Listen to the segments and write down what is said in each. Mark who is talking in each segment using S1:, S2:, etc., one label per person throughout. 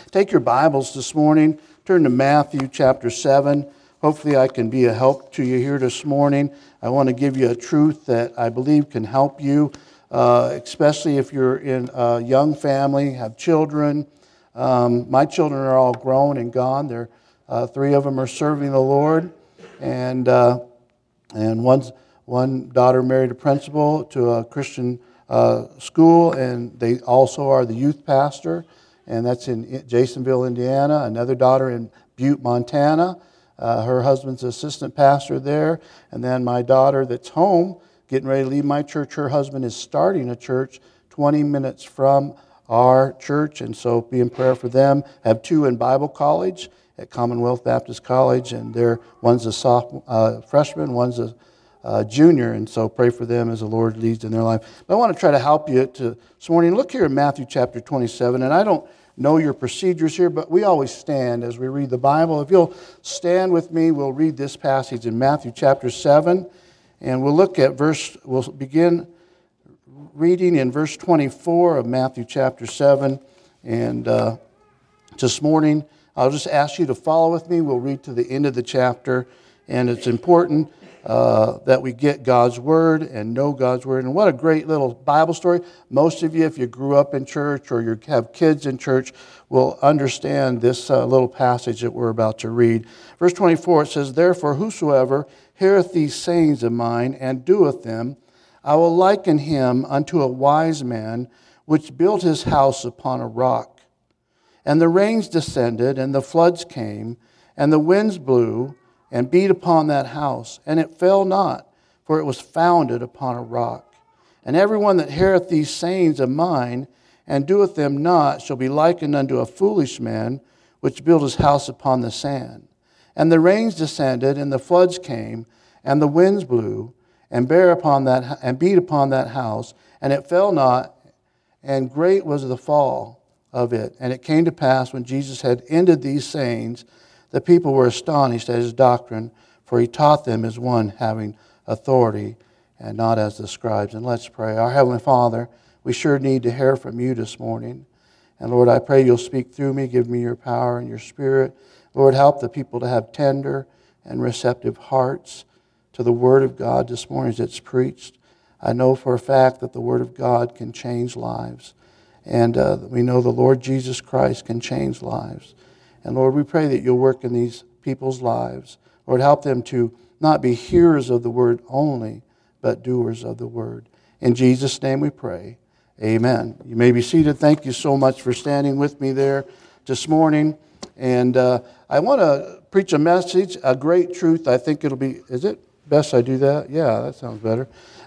S1: Take your Bibles this morning, turn to Matthew chapter 7. Hopefully I can be a help to you here this morning. I want to give you a truth that I believe can help you, especially if you're in a young family, have children. My children are all grown and gone. They're, three of them are serving the Lord, and one daughter married a principal to a Christian school, and they also are the youth pastor, and that's in Jasonville, Indiana. Another daughter in Butte, Montana. Her husband's assistant pastor there. And then my daughter that's home, getting ready to leave my church, her husband is starting a church 20 minutes from our church, and so be in prayer for them. I have two in Bible college at Commonwealth Baptist College, and one's a freshman, one's a junior, and so pray for them as the Lord leads in their life. But I want to try to help you this morning. Look here in Matthew chapter 27, and I don't know your procedures here, but we always stand as we read the Bible. If you'll stand with me, we'll read this passage in Matthew chapter 7, and we'll begin reading in verse 24 of Matthew chapter 7, and this morning I'll just ask you to follow with me. We'll read to the end of the chapter, and it's important that we get God's Word and know God's Word. And what a great little Bible story. Most of you, if you grew up in church or you have kids in church, will understand this little passage that we're about to read. Verse 24, it says, "Therefore, whosoever heareth these sayings of mine and doeth them, I will liken him unto a wise man, which built his house upon a rock. And the rains descended, and the floods came, and the winds blew, and beat upon that house, and it fell not, for it was founded upon a rock. And everyone that heareth these sayings of mine, and doeth them not, shall be likened unto a foolish man, which built his house upon the sand. And the rains descended, and the floods came, and the winds blew, and beat upon that house, and it fell not, and great was the fall of it. And it came to pass, when Jesus had ended these sayings, the people were astonished at his doctrine, for he taught them as one having authority, and not as the scribes." And let's pray. Our Heavenly Father, we sure need to hear from you this morning. And Lord, I pray you'll speak through me, give me your power and your Spirit. Lord, help the people to have tender and receptive hearts to the Word of God this morning as it's preached. I know for a fact that the Word of God can change lives. And we know the Lord Jesus Christ can change lives. And Lord, we pray that you'll work in these people's lives. Lord, help them to not be hearers of the Word only, but doers of the Word. In Jesus' name we pray. Amen. You may be seated. Thank you so much for standing with me there this morning. And I want to preach a message, a great truth. I think it'll be, is it best I do that? Yeah, that sounds better.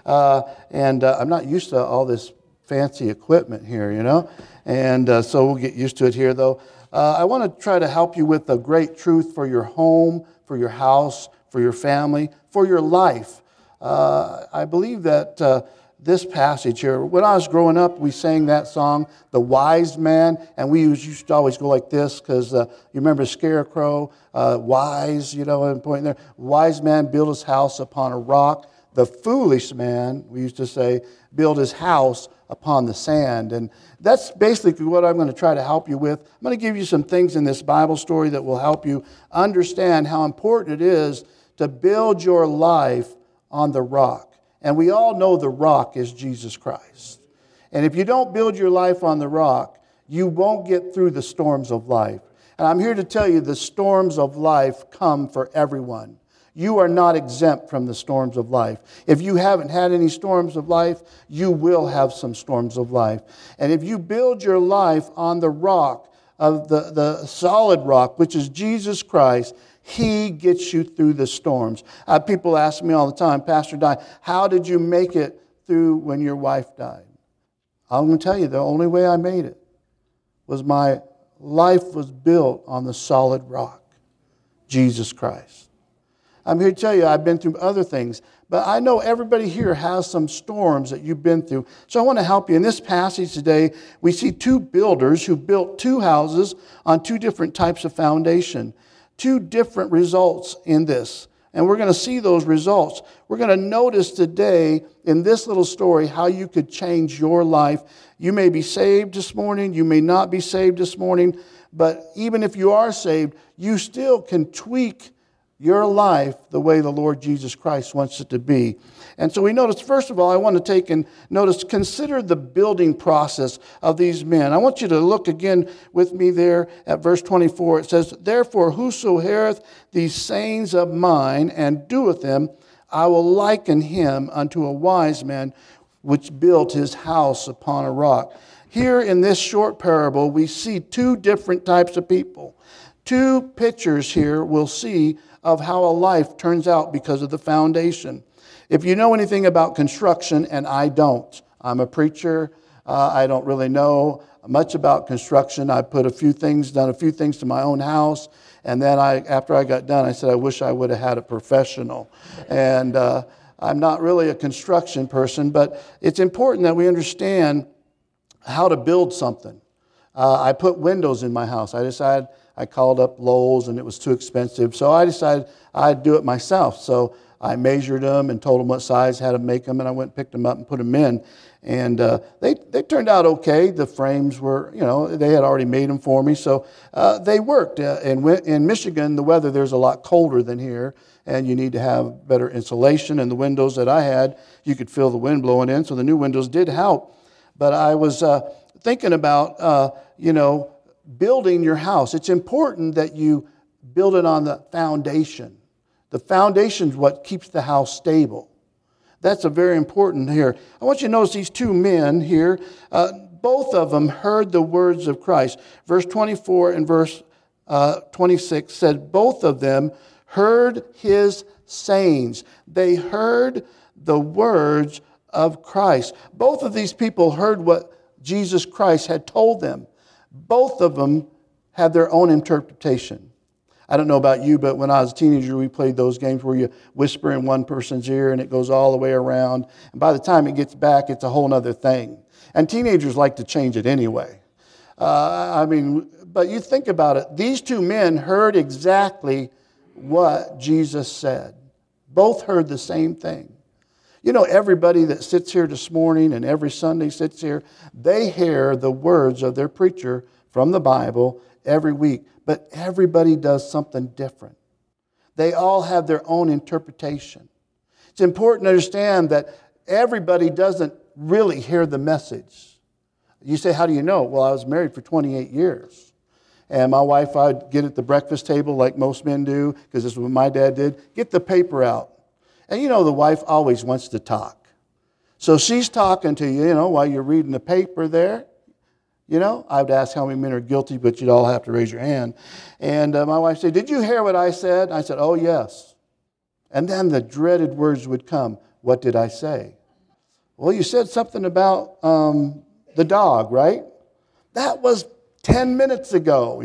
S1: I'm not used to all this fancy equipment here, you know. And so we'll get used to it here, though. I want to try to help you with a great truth for your home, for your house, for your family, for your life. I believe that this passage here, when I was growing up, we sang that song, "The Wise Man," and we used to always go like this, because you remember Scarecrow, wise, and pointing there. "Wise man built his house upon a rock. The foolish man," we used to say, "built his house upon the sand." And that's basically what I'm going to try to help you with. I'm going to give you some things in this Bible story that will help you understand how important it is to build your life on the rock. And we all know the rock is Jesus Christ. And if you don't build your life on the rock, you won't get through the storms of life. And I'm here to tell you the storms of life come for everyone. You are not exempt from the storms of life. If you haven't had any storms of life, you will have some storms of life. And if you build your life on the rock, of the solid rock, which is Jesus Christ, He gets you through the storms. People ask me all the time, "Pastor Don, how did you make it through when your wife died?" I'm going to tell you, the only way I made it was my life was built on the solid rock, Jesus Christ. I'm here to tell you, I've been through other things, but I know everybody here has some storms that you've been through. So I want to help you. In this passage today, we see two builders who built two houses on two different types of foundation. Two different results in this. And we're going to see those results. We're going to notice today in this little story how you could change your life. You may be saved this morning. You may not be saved this morning. But even if you are saved, you still can tweak your life the way the Lord Jesus Christ wants it to be. And so we notice, first of all, I want to take and notice, consider the building process of these men. I want you to look again with me there at verse 24. It says, "Therefore, whoso heareth these sayings of mine and doeth them, I will liken him unto a wise man which built his house upon a rock." Here in this short parable, we see two different types of people. Two pictures here we'll see of how a life turns out because of the foundation. If you know anything about construction, and I don't, I'm a preacher, I don't really know much about construction. I done a few things to my own house, and then after I got done, I said, I wish I would have had a professional. And I'm not really a construction person, but it's important that we understand how to build something. I put windows in my house. I called up Lowe's and it was too expensive, so I decided I'd do it myself. So I measured them and told them what size, had to make them, and I went and picked them up and put them in. And they turned out okay. The frames were, they had already made them for me, so they worked. In Michigan, the weather there's a lot colder than here, and you need to have better insulation. And the windows that I had, you could feel the wind blowing in, so the new windows did help. But I was thinking about, building your house. It's important that you build it on the foundation. The foundation is what keeps the house stable. That's a very important here. I want you to notice these two men here. Both of them heard the words of Christ. Verse 24 and verse 26 said both of them heard his sayings. They heard the words of Christ. Both of these people heard what Jesus Christ had told them. Both of them had their own interpretation. I don't know about you, but when I was a teenager, we played those games where you whisper in one person's ear and it goes all the way around. And by the time it gets back, it's a whole other thing. And teenagers like to change it anyway. But you think about it. These two men heard exactly what Jesus said. Both heard the same thing. Everybody that sits here this morning and every Sunday sits here, they hear the words of their preacher from the Bible every week. But everybody does something different. They all have their own interpretation. It's important to understand that everybody doesn't really hear the message. You say, how do you know? Well, I was married for 28 years. And my wife, I'd get at the breakfast table like most men do, because this is what my dad did, get the paper out. And the wife always wants to talk. So she's talking to you, while you're reading the paper there. I would ask how many men are guilty, but you'd all have to raise your hand. And my wife said, "Did you hear what I said?" I said, "Oh, yes." And then the dreaded words would come. What did I say? Well, you said something about the dog, right? That was 10 minutes ago,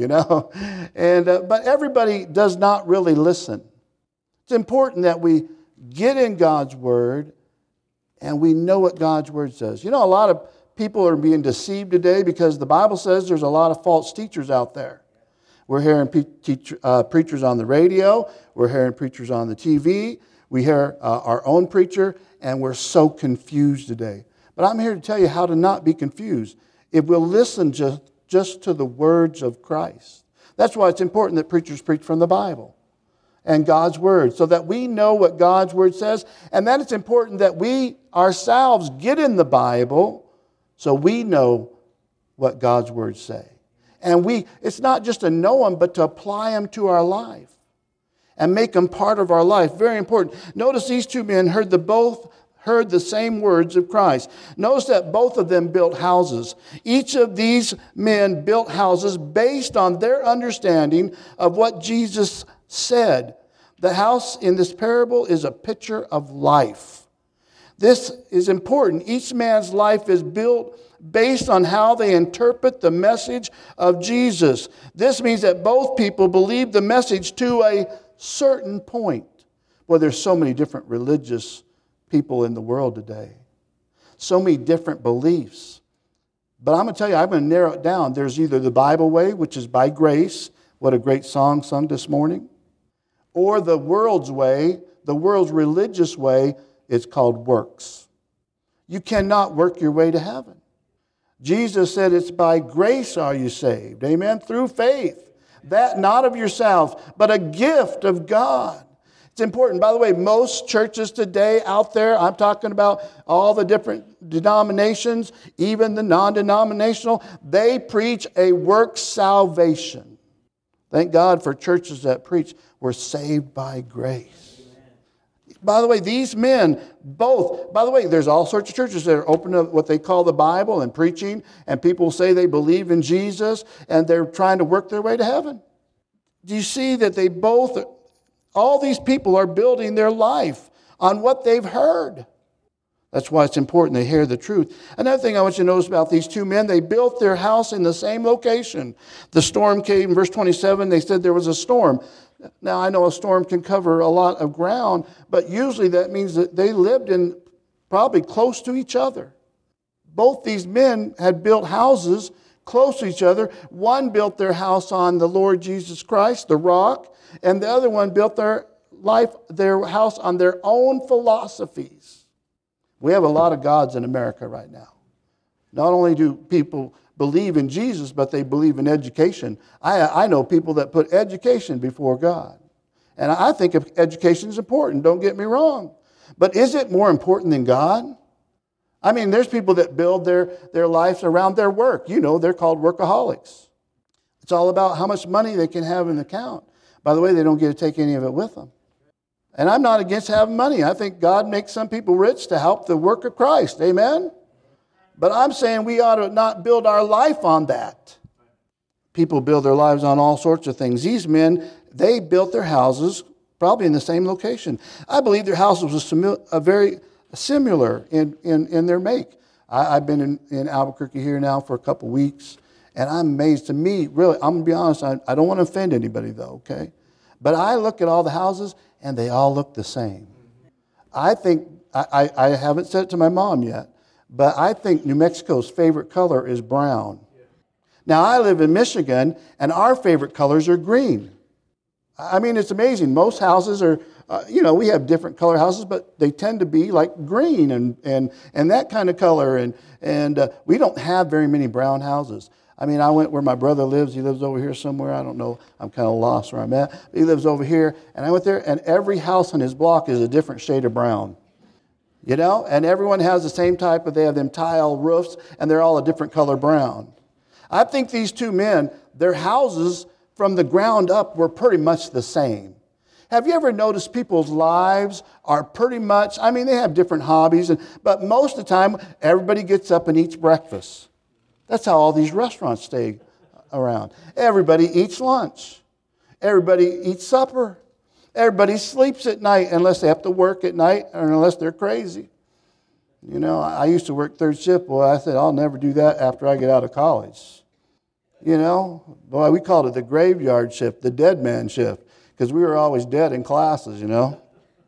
S1: And but everybody does not really listen. It's important that we get in God's Word and we know what God's Word says. A lot of people are being deceived today because the Bible says there's a lot of false teachers out there. We're hearing preachers on the radio. We're hearing preachers on the TV. We hear our own preacher, and we're so confused today. But I'm here to tell you how to not be confused. If we'll listen just to the words of Christ. That's why it's important that preachers preach from the Bible and God's Word, so that we know what God's Word says. And then it's important that we ourselves get in the Bible so we know what God's words say. And it's not just to know them, but to apply them to our life and make them part of our life. Very important. Notice these two men both heard the same words of Christ. Notice that both of them built houses. Each of these men built houses based on their understanding of what Jesus said. The house in this parable is a picture of life. This is important. Each man's life is built based on how they interpret the message of Jesus. This means that both people believe the message to a certain point. Well, there's so many different religious people in the world today. So many different beliefs. But I'm going to tell you, I'm going to narrow it down. There's either the Bible way, which is by grace. What a great song sung this morning. Or the world's way, the world's religious way. It's called works. You cannot work your way to heaven. Jesus said it's by grace are you saved. Amen? Through faith. That not of yourself, but a gift of God. It's important. By the way, most churches today out there, I'm talking about all the different denominations, even the non-denominational, they preach a work salvation. Thank God for churches that preach we're saved by grace. By the way, these men, both, by the way, there's all sorts of churches that are open to what they call the Bible and preaching, and people say they believe in Jesus, and they're trying to work their way to heaven. Do you see that they both, all these people are building their life on what they've heard? That's why it's important they hear the truth. Another thing I want you to notice about these two men, they built their house in the same location. The storm came, in verse 27, they said there was a storm. Now, I know a storm can cover a lot of ground, but usually that means that they lived in probably close to each other. Both these men had built houses close to each other. One built their house on the Lord Jesus Christ, the rock, and the other one built their house on their own philosophies. We have a lot of gods in America right now. Not only do people believe in Jesus, but they believe in education. I know people that put education before God. And I think education is important, don't get me wrong. But is it more important than God? I mean, there's people that build their lives around their work. You know, they're called workaholics. It's all about how much money they can have in the account. By the way, they don't get to take any of it with them. And I'm not against having money. I think God makes some people rich to help the work of Christ. Amen? But I'm saying we ought to not build our life on that. People build their lives on all sorts of things. These men, they built their houses probably in the same location. I believe their houses were very similar in their make. I've been in Albuquerque here now for a couple weeks, and I'm amazed. To me, really, I'm going to be honest, I don't want to offend anybody though, okay? But I look at all the houses, and they all look the same. I think, I haven't said it to my mom yet, but I think New Mexico's favorite color is brown. Now, I live in Michigan, and our favorite colors are green. I mean, it's amazing. Most houses are, we have different color houses, but they tend to be like green and that kind of color. And we don't have very many brown houses. I mean, I went where my brother lives. He lives over here somewhere. I don't know. I'm kind of lost where I'm at. He lives over here. And I went there, and every house on his block is a different shade of brown. You know, and everyone has the same type of, they have them tile roofs, and they're all a different color brown. I think these two men, their houses from the ground up were pretty much the same. Have you ever noticed people's lives are pretty much, I mean, they have different hobbies, but most of the time, everybody gets up and eats breakfast. That's how all these restaurants stay around. Everybody eats lunch. Everybody eats supper. Everybody sleeps at night unless they have to work at night or unless they're crazy. You know, I used to work third shift. Boy, I said, I'll never do that after I get out of college. You know, boy, we called it the graveyard shift, the dead man shift, because we were always dead in classes, you know.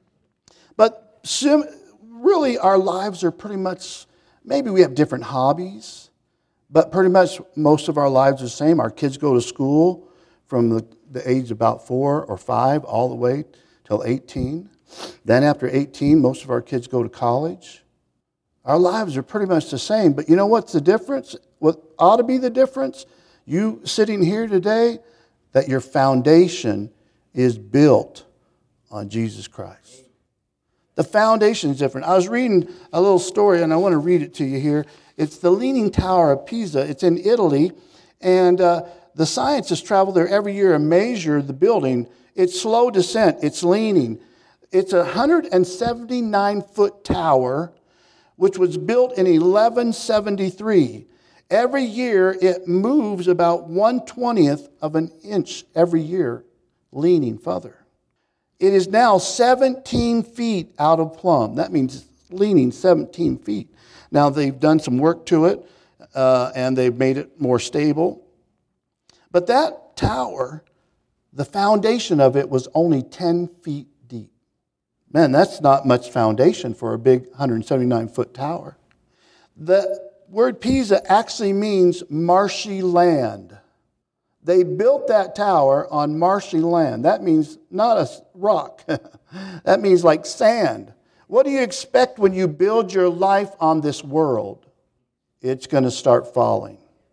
S1: But really, our lives are pretty much, maybe we have different hobbies, but pretty much most of our lives are the same. Our kids go to school from the age about 4 or 5 all the way till 18. Then after 18, most of our kids go to college. Our lives are pretty much the same. But you know what's the difference? What ought to be the difference? You sitting here today, that your foundation is built on Jesus Christ. The foundation is different. I was reading a little story, and I want to read it to you here. It's the Leaning Tower of Pisa. It's in Italy, and the scientists travel there every year and measure the building. It's slow descent. It's leaning. It's a 179-foot tower, which was built in 1173. Every year, it moves about 1/20th of an inch every year, leaning further. It is now 17 feet out of plumb. That means leaning 17 feet. Now, they've done some work to it, and they've made it more stable. But that tower, the foundation of it was only 10 feet deep. Man, that's not much foundation for a big 179-foot tower. The word Pisa actually means marshy land. They built that tower on marshy land. That means not a rock. That means like sand. What do you expect when you build your life on this world? it's going to start falling.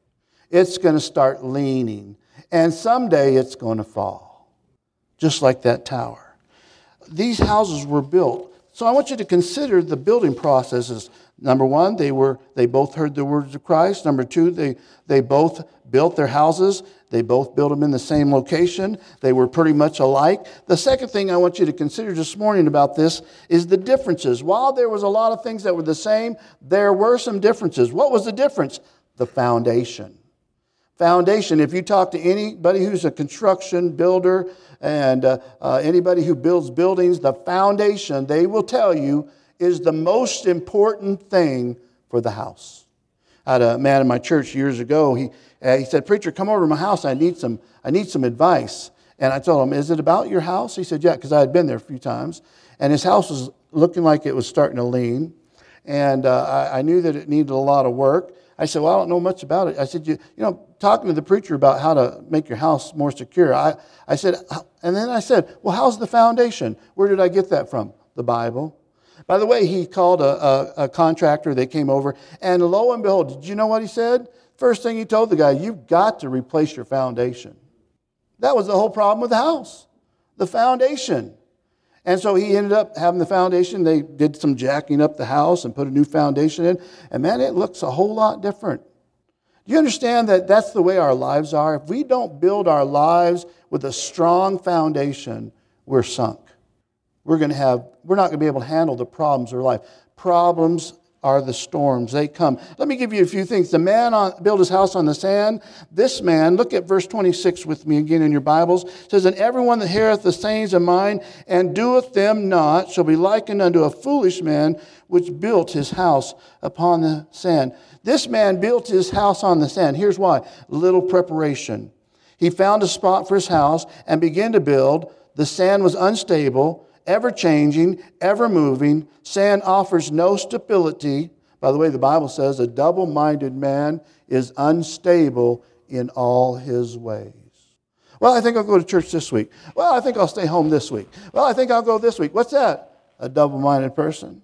S1: It's going to start leaning. And someday it's going to fall. Just like that tower. These houses were built. So I want you to consider the building processes. Number one, they both heard the words of Christ. Number two, they both built their houses. They both built them in the same location. They were pretty much alike. The second thing I want you to consider this morning about this is the differences. While there was a lot of things that were the same, there were some differences. What was the difference? The foundation. Foundation, if you talk to anybody who's a construction builder and anybody who builds buildings, the foundation, they will tell you, is the most important thing for the house. I had a man in my church years ago. He said, "Preacher, come over to my house. I need some advice." And I told him, "Is it about your house?" He said, "Yeah," because I had been there a few times. And his house was looking like it was starting to lean. And I knew that it needed a lot of work. I said, "Well, I don't know much about it." I said, you know, talking to the preacher about how to make your house more secure. I said, and then I said, "Well, how's the foundation?" Where did I get that from? The Bible. By the way, he called a contractor. They came over. And lo and behold, did you know what he said? First thing he told the guy, "You've got to replace your foundation." That was the whole problem with the house. The foundation. And so he ended up having the foundation. They did some jacking up the house and put a new foundation in. And man, it looks a whole lot different. Do you understand that that's the way our lives are? If we don't build our lives with a strong foundation, we're sunk. We're not going to be able to handle the problems of life. Problems are the storms. They come. Let me give you a few things. The man built his house on the sand. This man, look at verse 26 with me again in your Bibles. It says, "And everyone that heareth the sayings of mine and doeth them not shall be likened unto a foolish man which built his house upon the sand." This man built his house on the sand. Here's why. Little preparation. He found a spot for his house and began to build. The sand was unstable, ever-changing, ever-moving. Sand offers no stability. By the way, the Bible says a double-minded man is unstable in all his ways. Well, I think I'll go to church this week. Well, I think I'll stay home this week. Well, I think I'll go this week. What's that? A double-minded person.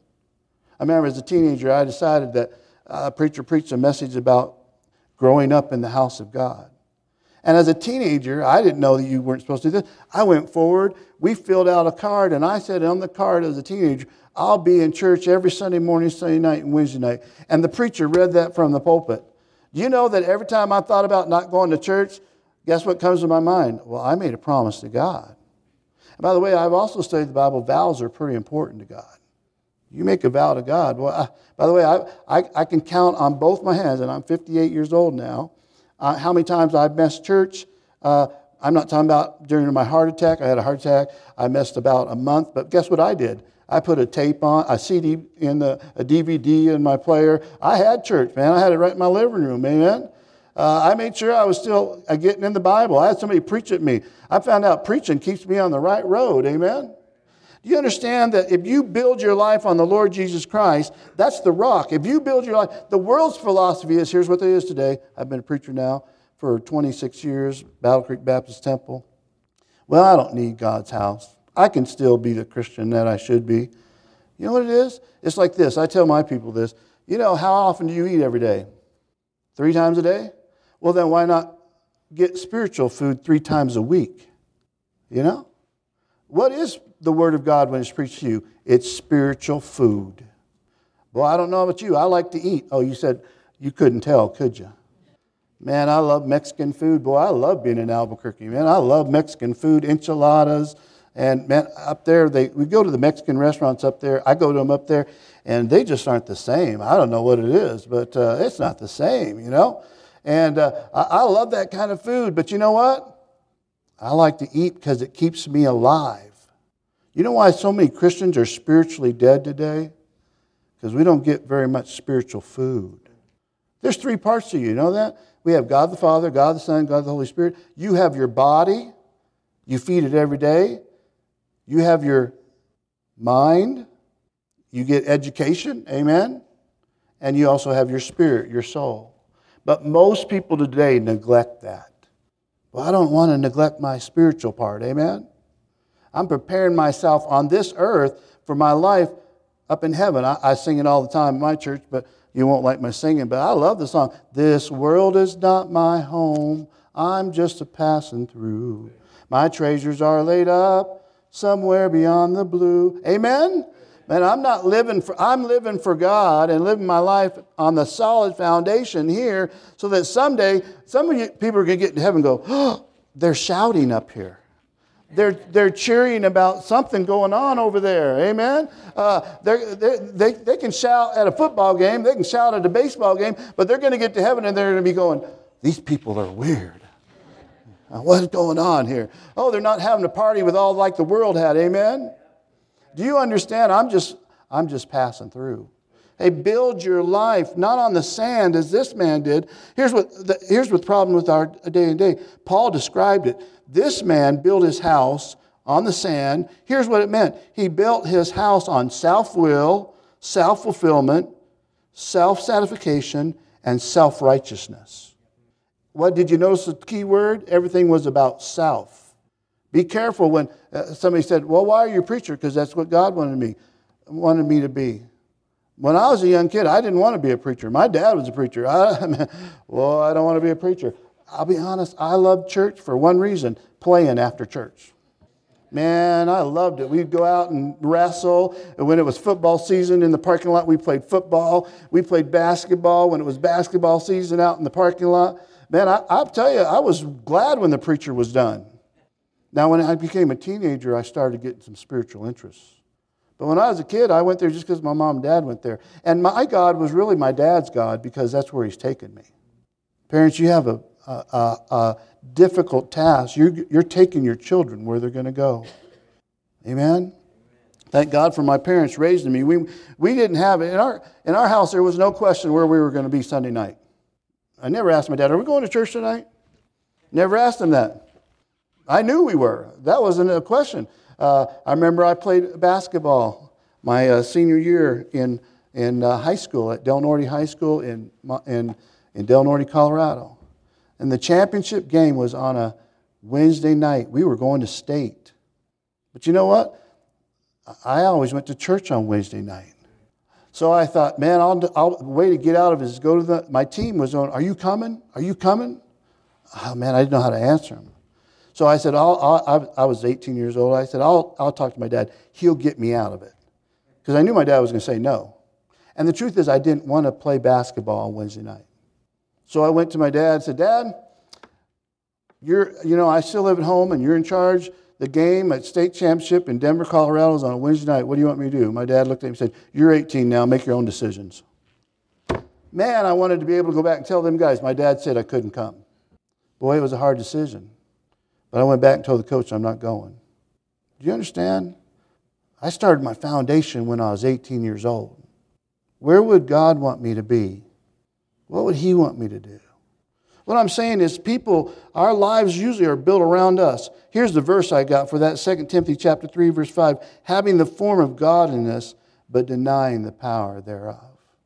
S1: I remember as a teenager, I decided that a preacher preached a message about growing up in the house of God. And as a teenager, I didn't know that you weren't supposed to do this. I went forward. We filled out a card, and I said on the card as a teenager, "I'll be in church every Sunday morning, Sunday night, and Wednesday night." And the preacher read that from the pulpit. Do you know that every time I thought about not going to church, guess what comes to my mind? Well, I made a promise to God. And by the way, I've also studied the Bible. Vows are pretty important to God. You make a vow to God. Well, by the way, I can count on both my hands, and I'm 58 years old now, how many times I've missed church. I'm not talking about during my heart attack. I had a heart attack. I missed about a month. But guess what I did? I put a tape on, a CD a DVD in my player. I had church, man. I had it right in my living room, amen? I made sure I was still getting in the Bible. I had somebody preach at me. I found out preaching keeps me on the right road, amen? Do you understand that if you build your life on the Lord Jesus Christ, that's the rock. If you build your life, the world's philosophy is, here's what it is today. I've been a preacher now for 26 years, Battle Creek Baptist Temple. Well, I don't need God's house. I can still be the Christian that I should be. You know what it is? It's like this. I tell my people this. You know, how often do you eat every day? 3 times a day? Well, then why not get spiritual food 3 times a week? You know? What is the Word of God when it's preached to you? It's spiritual food. Well, I don't know about you. I like to eat. Oh, you said you couldn't tell, could you? Man, I love Mexican food. Boy, I love being in Albuquerque. Man, I love Mexican food, enchiladas. And man, up there, we go to the Mexican restaurants up there. I go to them up there, and they just aren't the same. I don't know what it is, but it's not the same, you know. And I love that kind of food. But you know what? I like to eat because it keeps me alive. You know why so many Christians are spiritually dead today? Because we don't get very much spiritual food. There's 3 parts to you. You know that? We have God the Father, God the Son, God the Holy Spirit. You have your body. You feed it every day. You have your mind. You get education. Amen? And you also have your spirit, your soul. But most people today neglect that. Well, I don't want to neglect my spiritual part. Amen? I'm preparing myself on this earth for my life up in heaven. I sing it all the time in my church, but you won't like my singing, but I love the song. This world is not my home. I'm just a passing through. My treasures are laid up somewhere beyond the blue. Amen? Man, I'm living for God and living my life on the solid foundation here so that someday some of you people are going to get to heaven and go, oh, they're shouting up here. They're cheering about something going on over there. Amen? They can shout at a football game. They can shout at a baseball game. But they're going to get to heaven and they're going to be going, these people are weird. What's going on here? Oh, they're not having a party with all like the world had. Amen? Do you understand? I'm just passing through. Hey, build your life not on the sand as this man did. Here's what the problem with our day and day. Paul described it. This man built his house on the sand. Here's what it meant. He built his house on self-will, self-fulfillment, self-satisfaction, and self-righteousness. What did you notice the key word? Everything was about self. Be careful when somebody said, well, why are you a preacher? Because that's what God wanted me to be. When I was a young kid, I didn't want to be a preacher. My dad was a preacher. I don't want to be a preacher. I'll be honest, I loved church for one reason, playing after church. Man, I loved it. We'd go out and wrestle. And when it was football season in the parking lot, we played football. We played basketball when it was basketball season out in the parking lot. Man, I'll tell you, I was glad when the preacher was done. Now, when I became a teenager, I started getting some spiritual interests. But when I was a kid, I went there just because my mom and dad went there. And my God was really my dad's God because that's where he's taken me. Parents, you have a difficult task. You're taking your children where they're going to go. Amen? Thank God for my parents raising me. We didn't have it. In our house, there was no question where we were going to be Sunday night. I never asked my dad, are we going to church tonight? Never asked him that. I knew we were. That wasn't a question. I remember I played basketball my senior year in high school at Del Norte High School in Del Norte, Colorado. And the championship game was on a Wednesday night. We were going to state. But you know what? I always went to church on Wednesday night. So I thought, man, the way to get out of it is go to my team was on, are you coming? Are you coming? Oh, man, I didn't know how to answer him. So I said, I was 18 years old. I said, I'll talk to my dad. He'll get me out of it. Because I knew my dad was going to say no. And the truth is, I didn't want to play basketball on Wednesday night. So I went to my dad and said, Dad, I still live at home and you're in charge. The game at state championship in Denver, Colorado is on a Wednesday night. What do you want me to do? My dad looked at me and said, you're 18 now. Make your own decisions. Man, I wanted to be able to go back and tell them guys. My dad said I couldn't come. Boy, it was a hard decision. But I went back and told the coach I'm not going. Do you understand? I started my foundation when I was 18 years old. Where would God want me to be? What would He want me to do? What I'm saying is our lives usually are built around us. Here's the verse I got for that, 2 Timothy chapter 3, verse 5. Having the form of godliness, but denying the power thereof.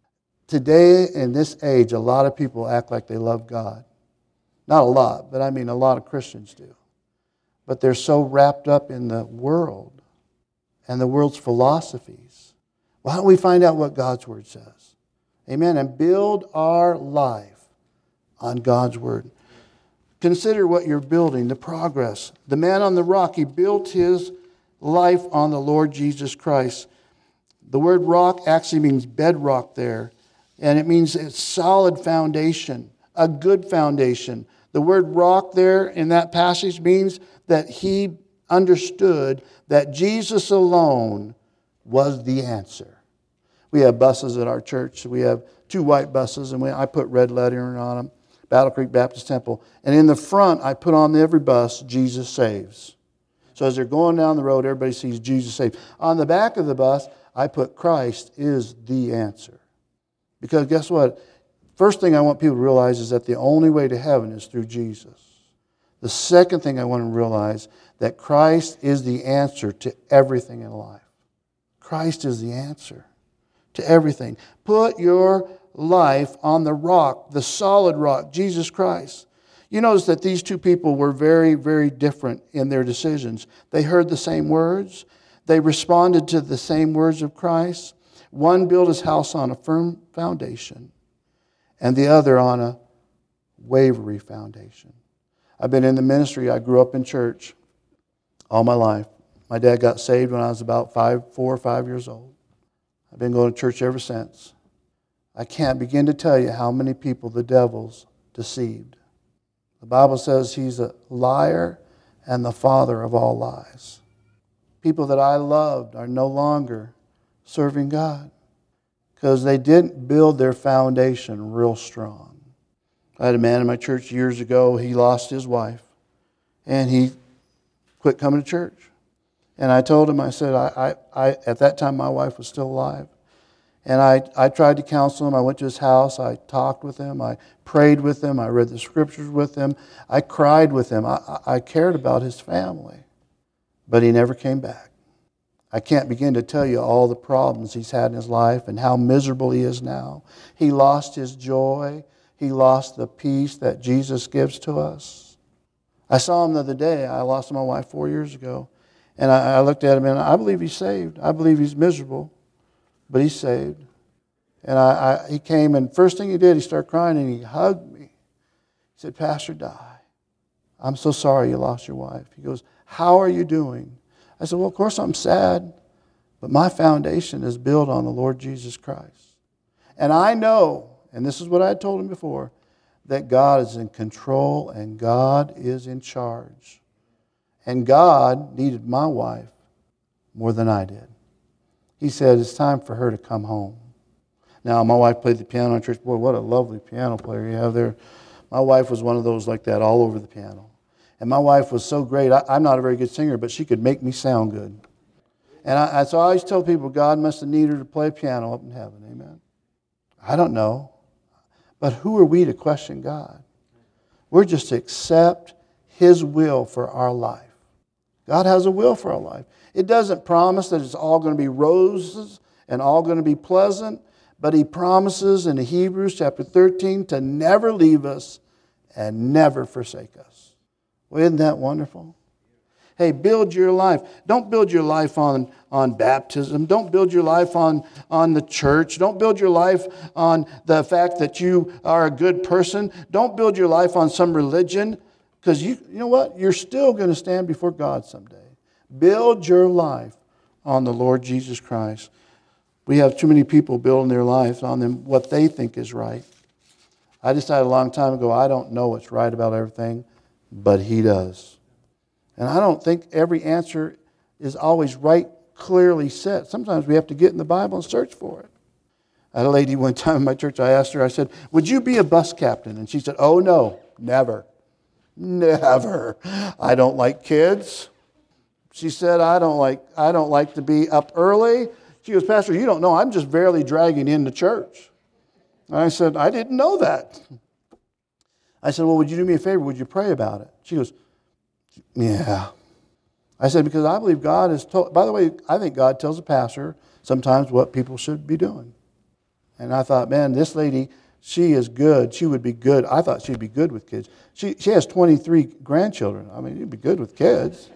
S1: Today, in this age, a lot of people act like they love God. Not a lot, but I mean a lot of Christians do. But they're so wrapped up in the world and the world's philosophies. Why don't we find out what God's Word says? Amen. And build our life on God's Word. Consider what you're building, the progress. The man on the rock, he built his life on the Lord Jesus Christ. The word rock actually means bedrock there. And it means a solid foundation, a good foundation. The word rock there in that passage means that he understood that Jesus alone was the answer. We have buses at our church. We have 2 white buses, and I put red lettering on them, Battle Creek Baptist Temple. And in the front, I put on every bus, Jesus Saves. So as they're going down the road, everybody sees Jesus Saves. On the back of the bus, I put Christ is the answer. Because guess what? First thing I want people to realize is that the only way to heaven is through Jesus. The second thing I want to realize that Christ is the answer to everything in life. Christ is the answer to everything. Put your life on the rock, the solid rock, Jesus Christ. You notice that these two people were very, very different in their decisions. They heard the same words. They responded to the same words of Christ. One built his house on a firm foundation, and the other on a wavery foundation. I've been in the ministry. I grew up in church all my life. My dad got saved when I was about 4 or 5 years old. I've been going to church ever since. I can't begin to tell you how many people the devil's deceived. The Bible says he's a liar and the father of all lies. People that I loved are no longer serving God because they didn't build their foundation real strong. I had a man in my church years ago. He lost his wife and he quit coming to church. And I told him, I said, I at that time my wife was still alive. And I tried to counsel him. I went to his house. I talked with him. I prayed with him. I read the scriptures with him. I cried with him. I cared about his family. But he never came back. I can't begin to tell you all the problems he's had in his life and how miserable he is now. He lost his joy. He lost the peace that Jesus gives to us. I saw him the other day. I lost my wife 4 years ago. And I looked at him and I believe he's saved. I believe he's miserable. But he's saved. And he came, and first thing he did, he started crying, and he hugged me. He said, Pastor Dye, I'm so sorry you lost your wife. He goes, how are you doing? I said, well, of course I'm sad, but my foundation is built on the Lord Jesus Christ. And I know, and this is what I had told him before, that God is in control and God is in charge. And God needed my wife more than I did. He said, it's time for her to come home. Now, my wife played the piano in church. Boy, what a lovely piano player you have there. My wife was one of those like that, all over the piano. And my wife was so great. I'm not a very good singer, but she could make me sound good. And so I always tell people, God must have needed her to play piano up in heaven. Amen. I don't know. But who are we to question God? We're just to accept His will for our life. God has a will for our life. It doesn't promise that it's all going to be roses and all going to be pleasant, but He promises in Hebrews chapter 13 to never leave us and never forsake us. Well, isn't that wonderful? Hey, build your life. Don't build your life on baptism. Don't build your life on the church. Don't build your life on the fact that you are a good person. Don't build your life on some religion, because you know what? You're still going to stand before God someday. Build your life on the Lord Jesus Christ. We have too many people building their lives on them what they think is right. I decided a long time ago, I don't know what's right about everything, but He does. And I don't think every answer is always right, clearly set. Sometimes we have to get in the Bible and search for it. I had a lady one time in my church, I asked her, I said, would you be a bus captain? And she said, oh no, never. Never. I don't like kids. She said, I don't like to be up early. She goes, Pastor, you don't know, I'm just barely dragging into church. And I said, I didn't know that. I said, well, would you do me a favor? Would you pray about it? She goes, yeah. I said, because I believe God has told, by the way, I think God tells a pastor sometimes what people should be doing. And I thought, man, this lady, she is good. She would be good. I thought she'd be good with kids. She has 23 grandchildren. I mean, you'd be good with kids.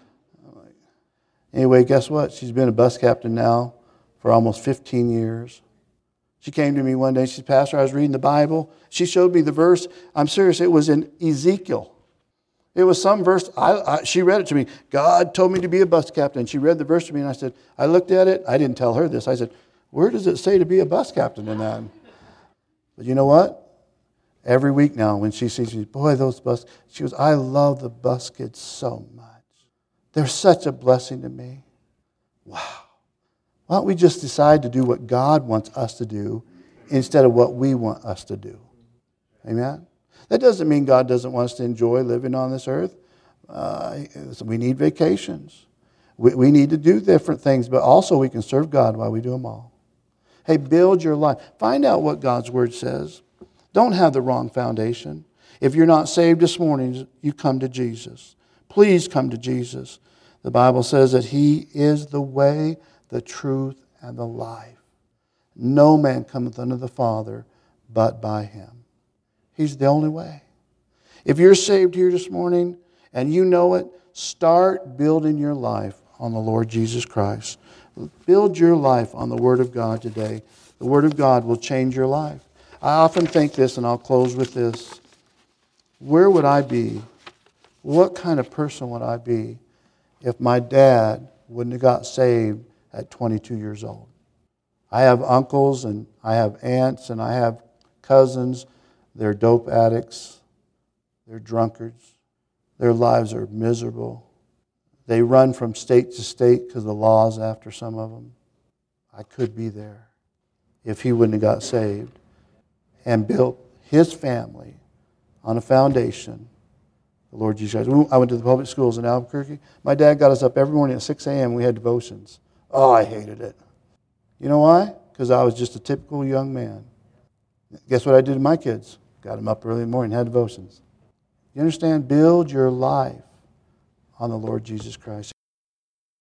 S1: Anyway, guess what? She's been a bus captain now for almost 15 years. She came to me one day. She said, Pastor, I was reading the Bible. She showed me the verse. I'm serious. It was in Ezekiel. It was some verse. She read it to me. God told me to be a bus captain. She read the verse to me, and I said, I looked at it. I didn't tell her this. I said, where does it say to be a bus captain in that? But you know what? Every week now when she sees me, boy, those bus, she goes, I love the bus kids so much. They're such a blessing to me. Wow. Why don't we just decide to do what God wants us to do instead of what we want us to do? Amen? That doesn't mean God doesn't want us to enjoy living on this earth. We need vacations. We need to do different things, but also we can serve God while we do them all. Hey, build your life. Find out what God's Word says. Don't have the wrong foundation. If you're not saved this morning, you come to Jesus. Please come to Jesus. The Bible says that He is the way, the truth, and the life. No man cometh unto the Father but by Him. He's the only way. If you're saved here this morning and you know it, start building your life on the Lord Jesus Christ. Build your life on the Word of God today. The Word of God will change your life. I often think this, and I'll close with this. Where would I be? What kind of person would I be if my dad wouldn't have got saved at 22 years old? I have uncles and I have aunts and I have cousins. They're dope addicts. They're drunkards. Their lives are miserable. They run from state to state because the law's after some of them. I could be there if he wouldn't have got saved and built his family on a foundation, the Lord Jesus Christ. I went to the public schools in Albuquerque. My dad got us up every morning at 6 a.m. We had devotions. Oh, I hated it. You know why? Because I was just a typical young man. Guess what I did to my kids? Got them up early in the morning, had devotions. You understand? Build your life on the Lord Jesus Christ.